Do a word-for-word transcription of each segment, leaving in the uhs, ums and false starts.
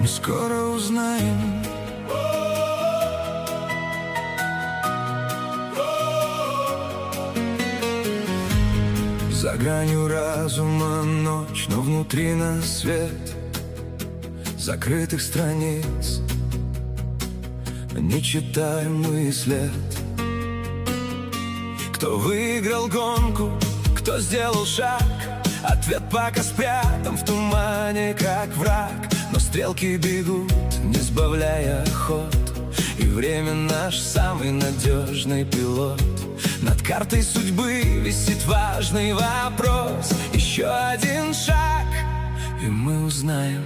скоро узнаем. За гранью разума ночь, но внутри нас свет закрытых страниц, нечитаемый след. Кто выиграл гонку, кто сделал шаг, ответ пока спрятан в тумане, как враг. Но стрелки бегут, не сбавляя ход, и время наш самый надежный пилот. Над картой судьбы висит важный вопрос. Еще один шаг, и мы узнаем.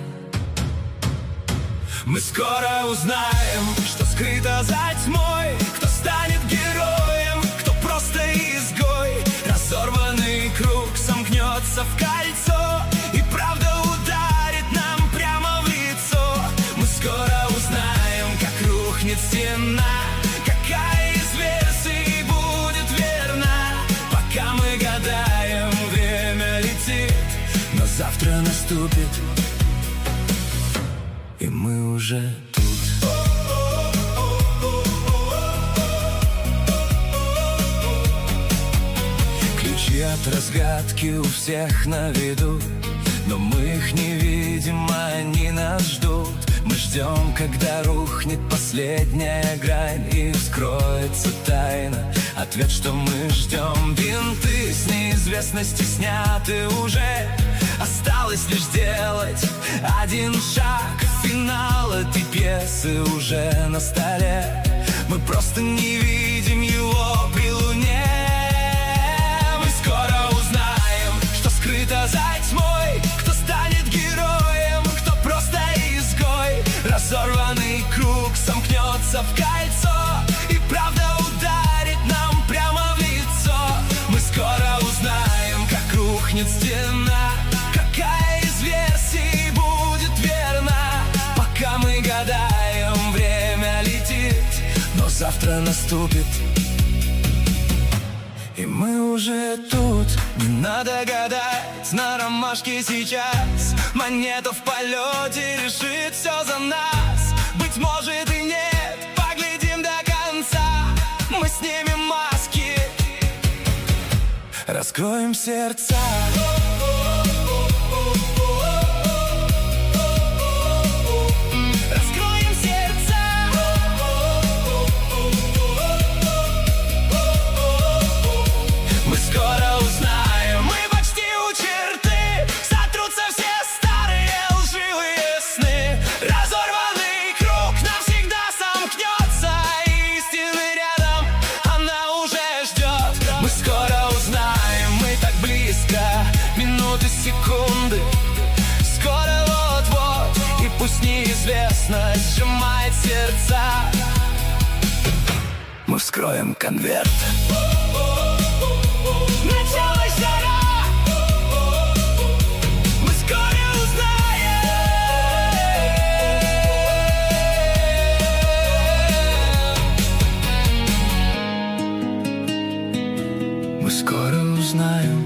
Мы скоро узнаем, что скрыто за тьмой, кто станет героем, кто просто изгой. Разорванный круг сомкнется в кольцо, и правда ударит нам прямо в лицо. Мы скоро узнаем, как рухнет стена, какая из версий будет верна. Пока мы гадаем, время летит, но завтра наступит, и мы уже тут. Ключи от разгадки у всех на виду, но мы их не видим, а они нас ждут. Мы ждем, когда рухнет последняя грань, и вскроется тайна, ответ, что мы ждем. Бинты с неизвестности сняты уже, осталось лишь сделать один шаг. Финал этой пьесы уже на столе, мы просто не видим его при луне. Мы скоро узнаем, что скрыто за тьмой, кто станет героем, кто просто изгой. Разорванный круг сомкнется в кольцо, и правда ударит нам прямо в лицо. Мы скоро узнаем, как рухнет стена, какая из версий будет верна. Пока мы гадаем, время летит, но завтра наступит, и мы уже тут. Не надо гадать на ромашке сейчас, монета в полете решит все за нас. Быть может и нет, поглядим до конца. Мы снимем маски, раскроем сердца. Минуты, секунды, скоро вот-вот, и пусть неизвестность сжимает сердца, мы вскроем конверт. Началась жара, мы скоро узнаем. Мы скоро узнаем.